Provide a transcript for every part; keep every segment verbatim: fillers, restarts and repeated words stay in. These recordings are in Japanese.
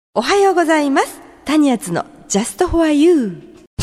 おはようございます。タニアツの Just for You。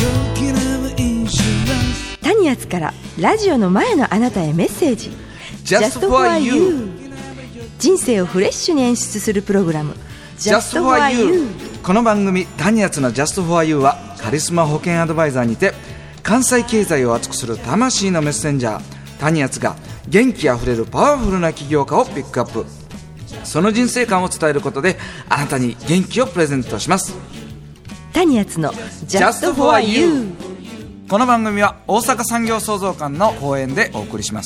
タニアツからラジオの前のあなたへメッセージ。 Just for You。 人生をフレッシュに演出するプログラム Just for You。 この番組タニアツの Just for You はカリスマ保険アドバイザーにて関西経済を熱くする魂のメッセンジャータニアツが元気あふれるパワフルな起業家をピックアップ、その人生観を伝えることであなたに元気をプレゼントします。 タニアツの Just for You。 この番組は大阪産業創造館の講演でお送りします。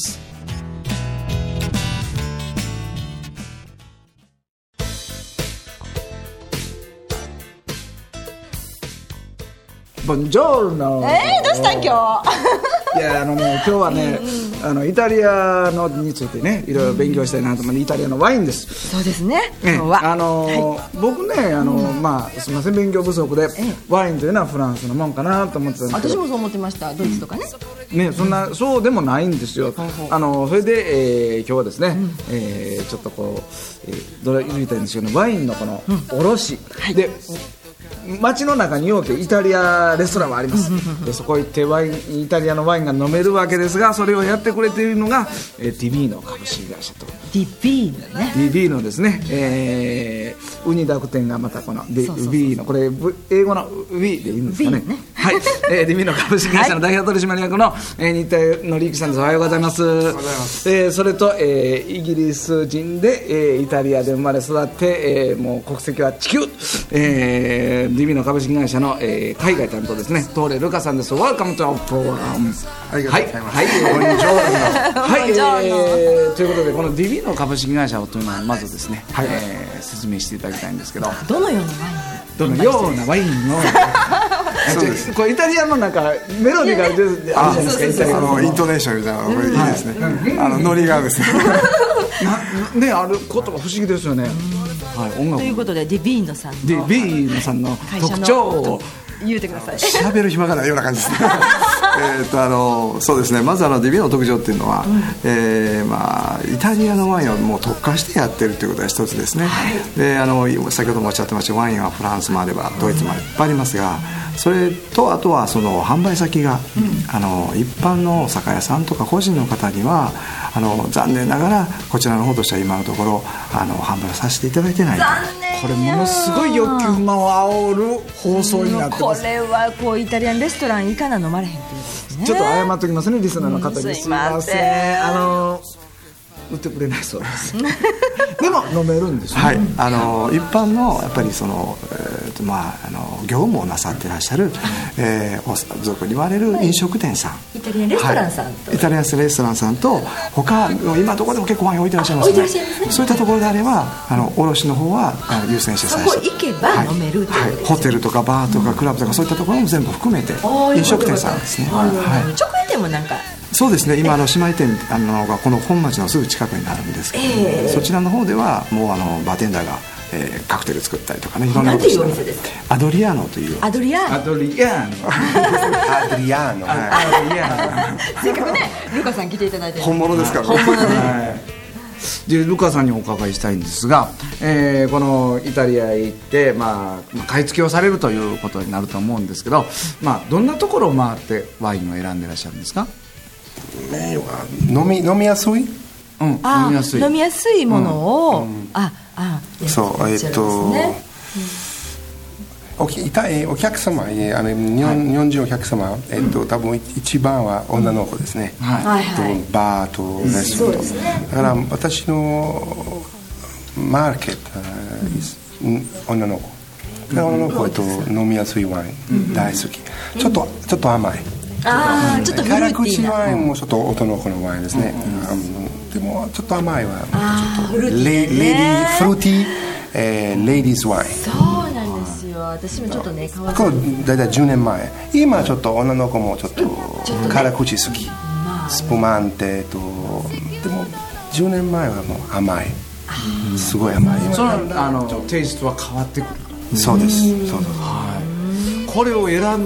ボンジョルノ。 えー、どうしたん今日いやあのね今日はね、うんうん、あのイタリアのについてねいろいろ勉強したいなと思う、イタリアのワインです。 そうですね、今日はあの、 はい、 僕ねあの、うん、まあすみません勉強不足で、ワインというのはフランスのもんかなと思ってたんですけど、 私もそう思ってました。ドイツとかね、 うん、ねそんなそうでもないんですよ、うん、あのそれで、えー、今日はですね、うんえー、ちょっとこう、えー、どれ言いたいんですけど、ワインのこの卸、うんはい、で街の中に大きいイタリアレストランはあります。でそこ行ってワインイタリアのワインが飲めるわけですが、それをやってくれているのが、えー、ディビーノ株式会社とディビーノねディビーノですね、えー、ウニ濁点がまたこのディビーノ、これ英語のウィでいいんですかね、ねはい、えー、ディビーノ株式会社の代表取締役の、はいえー、新田紀之さんです。おはようございます。おはようございます。えー、それと、えー、イギリス人で、えー、イタリアで生まれ育って、えー、もう国籍は地球、えー、ディビーノ株式会社の、えー、海外担当ですね、トーレルカさんです。 Welcome to our program。 ありがとうございます。 はい、はい、こんにちは。はい、えー、ということでこのディビーノ株式会社というのはまずですね、はいえー、説明していただきたいんですけど、 どのようなワインどのようなワインをそうです。これイタリアのなんかメロディーが出るじゃないですか、 あのイントネーションみたいなのこれいいですね、はい、あのノリがですねなねある言葉不思議ですよね、 はい、音楽ということでディビーノさんのディビーノさんの特徴を言うてください。 喋る暇がないような感じですねえっとあのそうですね、まずあのディビーノの特徴っていうのは、うんえーまあ、イタリアのワインをもう特化してやってるということが一つですね、はい、であの先ほどもおっしゃってましたワインはフランスもあればドイツもいっぱいありますが、それとあとはその販売先が、うん、あの一般の酒屋さんとか個人の方にはあの残念ながらこちらの方としては今のところあの販売させていただいてない。 これものすごい欲求不満を煽る放送になってます。 これはこうイタリアンレストラン行かな飲まれへんっていうですね。 ちょっと謝っときますねリスナーの方に、うん、すいませんあの売ってくれないそうですでも飲めるんですね、 はい、あの一般のやっぱりその、えーとまあ、あの業務をなさっていらっしゃる、うんえー、お俗に言われる飲食店さん、 イタリアンレストランさんと、 はい、イタリアンレストランさんと他今どこでも結構ワイン置いてらっしゃいますね。そういったところであればあの卸の方は優先してさせて、 そこ行けば飲めるということです、はいはい、 ホテルとかバーとかクラブとかそういったところも全部含めて飲食店さんですね、はい、 直営店もなんかそうですね、今あの姉妹店あのがこの本町のすぐ近くになるんですけど、えー、そちらの方ではもうあのバーテンダーが、えー、カクテル作ったりとかね、いろんなことしてる。アドリアーノというアドリアーノアドリアーノアドリアーノアドリアーノせっかくねルカさん来ていただいて本物ですから、 本物で、 はいでルカさんにお伺いしたいんですが、えー、このイタリアへ行って、まあ、買い付けをされるということになると思うんですけど、まあ、どんなところを回ってワインを選んでいらっしゃるんですか？ 名誉が飲み、飲みやすい、 うん、飲みやすい飲みやすいものを、うん、ああそうえっと、ねうん、お, きお客様あの日本、はい、日本人お客様、えっと、多分一番は女の子ですね、うんはいえっと、バーとレストランと、ね、だから私のマーケット、うん、女の子女の子と飲みやすいワイン大好き、うん、ちょっとちょっと甘い、 ああ、ちょっとフルーティーな辛口のワインもちょっと男の子のワインですね、うんうん、でもちょっと甘いワイン、ちょっとレ, レディフルーティー、えー、レディーズワイン、 そうなんですよ。私もちょっとね変わってこれ大体じゅうねんまえ、今ちょっと女の子もちょっと辛口好き、まあ、スプマンテと、でもじゅうねんまえはもう甘い、すごい甘い、 そのあのテイストは変わってくる。 そうです、そうです、 はい、これを選んでるポイン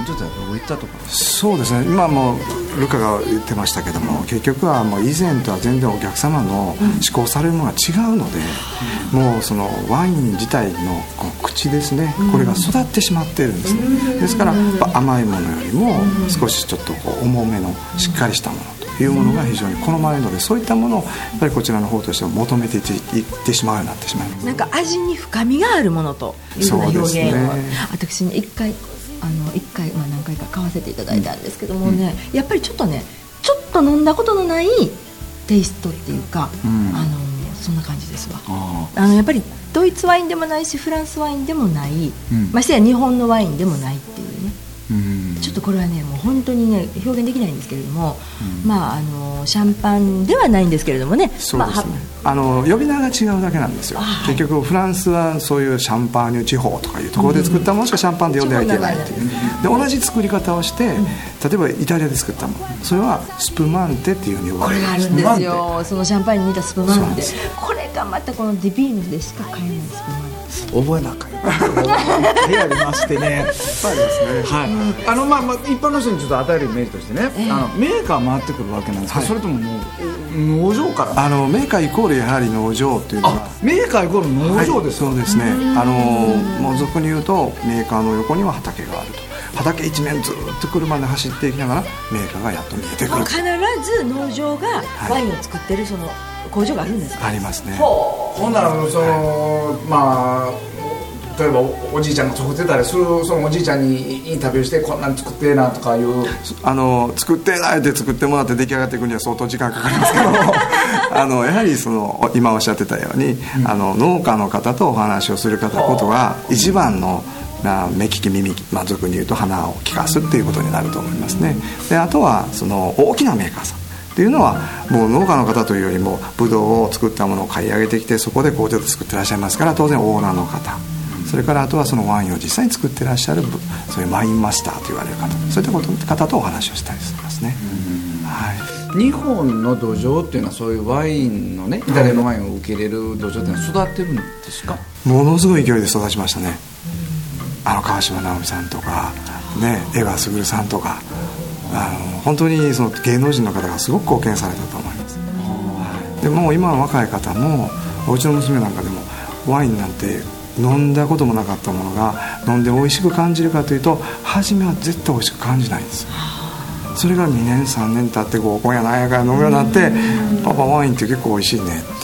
にとってはどういったところですか？ そうですね、今もルカが言ってましたけども、結局はもう以前とは全然お客様の嗜好されるものが違うので、もうそのワイン自体のこの口ですね、これが育ってしまっているんですね。ですから甘いものよりも少しちょっとこう重めのしっかりしたものというものが非常に好まれるので、そういったものをやっぱりこちらの方としては求めていってしまうようになってしまいます。 なんか味に深みがあるものというような表現を、ね、私ね一回あの一回、まあ、何回か買わせていただいたんですけどもね、うん、やっぱりちょっとねちょっと飲んだことのないテイストっていうか、うん、あのそんな感じですわ。ああのやっぱりドイツワインでもないしフランスワインでもない、うん、ましてや日本のワインでもないっていうね、うん、ちょっとこれはねもう本当にね表現できないんですけれども、うん、まああのシャンパンではないんですけれどもね、 そうですね、まあ、あの呼び名が違うだけなんですよ、はい、結局フランスはそういうシャンパーニュ地方とかいうところで作ったものしかシャンパンで呼んではいけないっていう、で同じ作り方をして、うん、例えばイタリアで作ったもの、それはスプマンテっていうふうに呼ばれる。 これがあるんですよ、そのシャンパンに似たスプマンテ、これがまたこのディビーノでしか買えないスプマンテ、 覚えなかった部屋ありましてねそうですね、 はい、あのまあまあ一般の人にちょっと与えるイメージとしてね、えー、あのメーカー回ってくるわけなんですか、はい、それとももう農場からあのメーカーイコールやはり農場というのは、 メーカーイコール農場ですか、 はい、そうですね、あのもう俗に言うとメーカーの横には畑があると、畑一面ずっと車で走っていきながらメーカーがやっと見えてくる。 必ず農場がワインを作ってるその工場があるんですか？ ありますね。 ほう、ほんならそのまあ例えば お, おじいちゃんが作ってたりする、そのおじいちゃんにインタビューしてこんなん作ってえなとかいう、 あの作ってえなって作ってもらって出来上がっていくには相当時間かかりますけどあのやはりその今おっしゃってたように、うん、あの農家の方とお話をする方ことが一番のな目利き耳、まあ、俗に言うと鼻を利かすっていうことになると思いますね。であとはその大きなメーカーさんっていうのはもう農家の方というよりもブドウを作ったものを買い上げてきてそこで工場で作ってらっしゃいますから、当然オーナーの方、それからあとはそのワインを実際に作ってらっしゃるそういうワインマスターと言われる方、そういったこと方とお話をしたりしますね。はい、 日本の土壌っていうのはそういうワインのね、イタリアのワインを受け入れる土壌っていうのは育ってるんですか？ ものすごい勢いで育ちましたね。あの川島直美さんとか、ね、江川卓さんとか、あの本当にその芸能人の方がすごく貢献されたと思います。でもう今の若い方も、うちの娘なんかでもワインなんて飲んだこともなかったものが飲んで美味しく感じるかというと、初めは絶対美味しく感じないんですよ。それがにねんさんねん経ってこう今夜なんやから飲むようになって、パパワインって結構美味しいねっていう、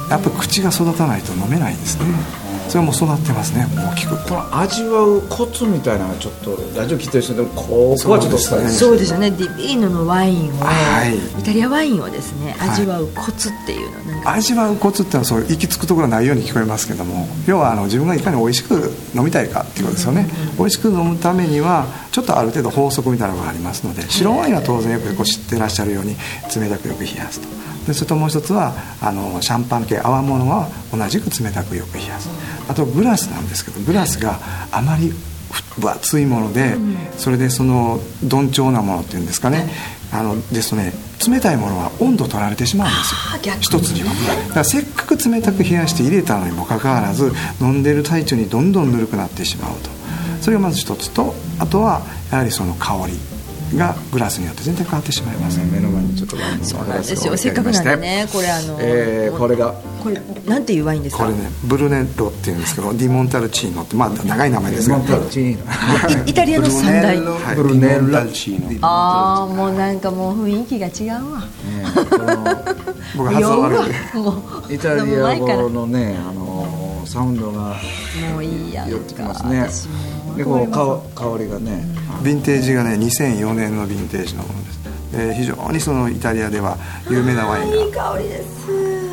やっぱり口が育たないと飲めないんですね。それも育ってますね、大きく。 この味わうコツみたいなのはちょっとラジオ聞いてる人でもここはちょっと伝えて、 そうですよね。ディビーノのワインを、はい、イタリアワインをですね味わうコツっていうのは何か、 はい、味わうコツってのはそう行き着くところはないように聞こえますけども、要はあの自分がいかに美味しく飲みたいかっていうことですよね。美味しく飲むためにはちょっとある程度法則みたいなのがありますので、白ワインは当然よくこう知ってらっしゃるように冷たくよく冷やすと。でそれともう一つはあのシャンパン系泡物は同じく冷たくよく冷やす。あとグラスなんですけど、グラスがあまり分厚いもので、それでその鈍重なものっていうんですかね、あのですとね、冷たいものは温度取られてしまうんですよ、一つには。だからせっかく冷たく冷やして入れたのにもかかわらず、飲んでる最中にどんどんぬるくなってしまうと。それがまず一つと、あとはやはりその香りがグラスによって全然変わってしまいます、ね、 目の前にちょっとワインのそうなんですよ。せっかくなんでね、これあの、 えー、これがこれなんていうワインですか？ これね、ブルネロっていうんですけど、ディモンタルチーノって、まあ長い名前ですが、 ディモンタルチーノイタリアの三大、 はい、ブルネロチーノ。 ああ、もうなんかもう雰囲気が違うわ、ね、 僕発音悪いイタリア語のね、あのサウンドがもういいやんか、 寄ってきますね。でこう香, 香りがね、 ヴィンテージがねにせんよねんのヴィンテージのものです。で非常にそのイタリアでは有名なワインがいい香りです、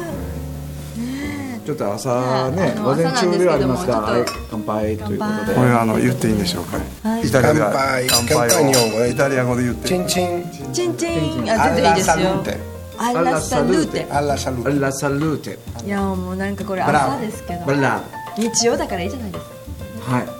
ね、ちょっと朝ね、午前中ではありますが、はい、乾杯ということで、 これはあの言っていいんでしょうか、はい、イタリアでは乾杯をイタリア語で言ってチンチンチンチン、あ、ちょっといいですよ。アッラサルーテ、 アッラサルーテ、 アッラサルーテ。 いやもうなんかこれ朝ですけど、 ブラ日曜だからいいじゃないですか。 はい、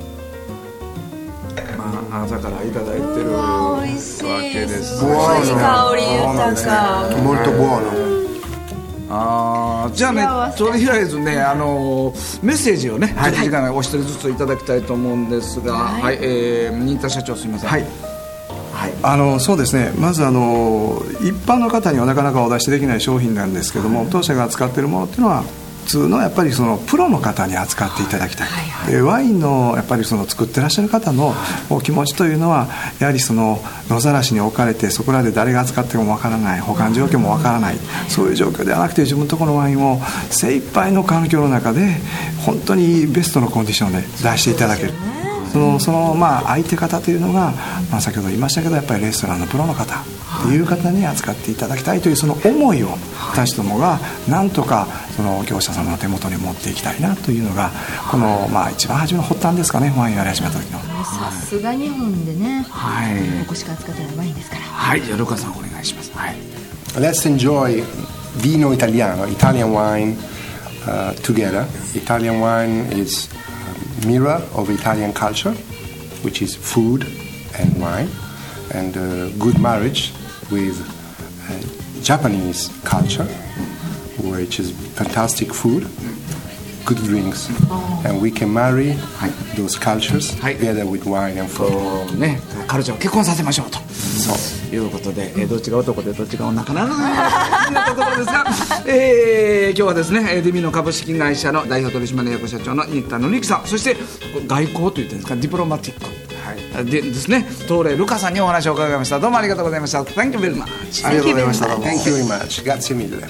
まあ、朝からいただいてるわけです。 すごい香り豊か。 molto buono。 あます。じゃあね、ちょうどひらりずね、あのメッセージをね、はい、時間がお一人ずついただきたいと思うんですが、はい、はい、えー、新田社長すみません。 はい、はい、あのそうですね、まずあの一般の方にはなかなかお出しできない商品なんですけども、はい、当社が扱っているものっていうのは普通のやっぱりそのプロの方に扱っていただきたい、はいはい、でワインのやっぱりその作ってらっしゃる方のお気持ちというのはやはりその野ざらしに置かれてそこらで誰が扱ってもわからない、保管状況もわからない、そういう状況ではなくて自分のところのワインを精一杯の環境の中で本当にベストのコンディションで出していただける、そのそのまあ相手方というのが、まあ、先ほど言いましたけどやっぱりレストランのプロの方という方に扱っていただきたいというその思いを私どもがなんとかその業者様の手元に持っていきたいなというのがこのまあ一番初めの発端ですかね、ワインやり始めた時の。 さすが日本でね、 はい、 ここしか扱ってないワインですから。 はい、じゃあルカさんお願いします。はい、 Let's enjoy vino italiano, Italian wine uh, together. Italian wine is a mirror of Italian culture, which is food and wine, and a good marriage with uh, Japanese culture, which is fantastic food, good drinks, and we can marry those cultures together with wine and food. ね、カルチャーを結婚させましょうと、そういうことで、えー、どっちが男でどっちが女かなというところですが、えー、今日はですねディミノ株式会社の代表取締役社長の新田紀之さん、そして外交といってんですか、ディプロマティック、はい、でですね、東レルカさんにお話を伺いました。どうもありがとうございました。 Thank you very much。 ありがとうございました。 Thank you very much. Grazie mille。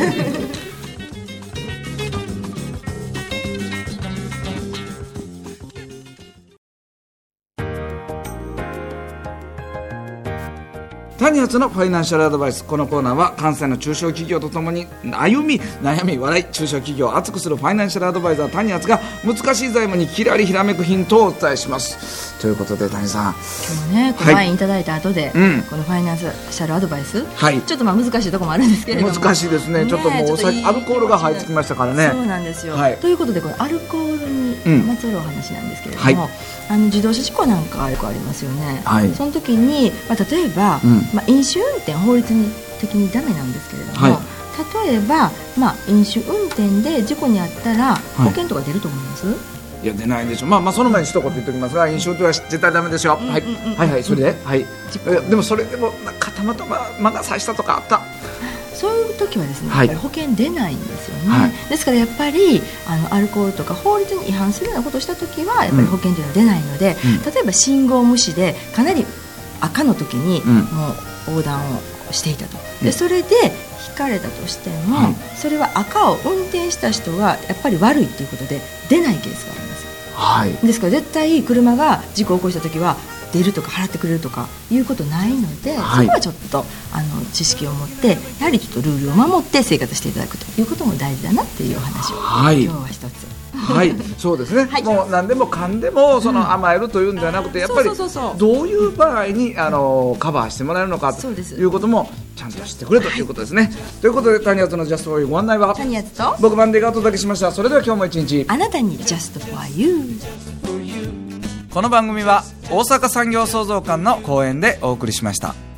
谷発のファイナンシャルアドバイス。このコーナーは関西の中小企業とともに歩み悩み笑い、中小企業を熱くするファイナンシャルアドバイザー谷発が難しい財務にきらりひらめくヒントをお伝えします。ということで谷さん、 今日ねこのワインいただいた後で、はい、うん、このファイナンシャルアドバイス、はい、ちょっとまあ難しいところもあるんですけれども、 難しいですね、ちょっともうお酒アルコールが入ってきましたからね。 そうなんですよ、はい、ということでこのアルコールにまつわるお話なんですけれども、うん、はい、あの自動車事故なんかよくありますよね、はい、その時に、まあ、例えば、うん、まあ、飲酒運転法律的にダメなんですけれども、はい、例えば、まあ、飲酒運転で事故に遭ったら保険とか出ると思います？はい、 いや出ないんでしょう、まあ、まあその前に一言言っておきますが、飲酒運転は絶対ダメですよ、うんうんうん、はい、はいはい、それで、はい、でもそれでもなんかたまたま魔が差したとかあった、 そういう時はですね、やっぱり保険出ないんですよね、はい、ですからやっぱりあのアルコールとか法律に違反するようなことをした時はやっぱり保険というのは出ないので、うん、例えば信号無視でかなり赤の時にもう横断をしていたと、うん、でそれで引かれたとしても、はい、それは赤を運転した人がやっぱり悪いということで出ないケースがあります、はい、ですから絶対車が事故を起こした時は出るとか払ってくれるとかいうことないので、はい、そこはちょっとあの知識を持ってやはりちょっとルールを守って生活していただくということも大事だなっていうお話を、はい、今日は一つはい、そうですね、はい、もう何でもかんでもその甘えるというんではなくて、やっぱりどういう場合にあのカバーしてもらえるのかということもちゃんと知ってくれということですね、はい、ということで谷発のジャストフォーユーご案内は谷発と僕マンデーがお届けしました。それでは今日も一日あなたにジャストフォーユー。 この番組は大阪産業創造館の講演でお送りしました。